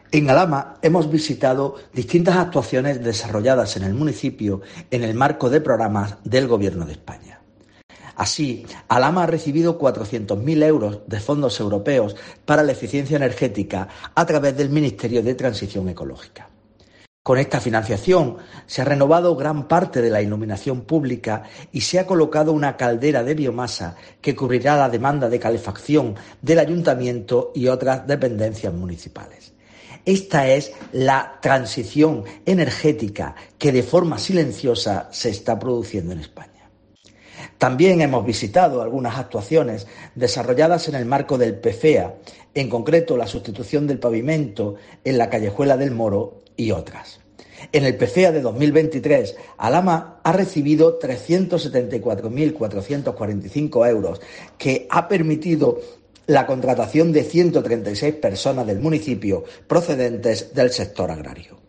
En Alhama hemos visitado distintas actuaciones desarrolladas en el municipio en el marco de programas del Gobierno de España. Así, Alhama ha recibido 400.000 euros de fondos europeos para la eficiencia energética a través del Ministerio de Transición Ecológica. Con esta financiación se ha renovado gran parte de la iluminación pública y se ha colocado una caldera de biomasa que cubrirá la demanda de calefacción del ayuntamiento y otras dependencias municipales. Esta es la transición energética que de forma silenciosa se está produciendo en España. También hemos visitado algunas actuaciones desarrolladas en el marco del PFEA, en concreto la sustitución del pavimento en la callejuela del Moro y otras. En el PFEA de 2023, Alhama ha recibido 374.445 euros, que ha permitido la contratación de 136 personas del municipio procedentes del sector agrario.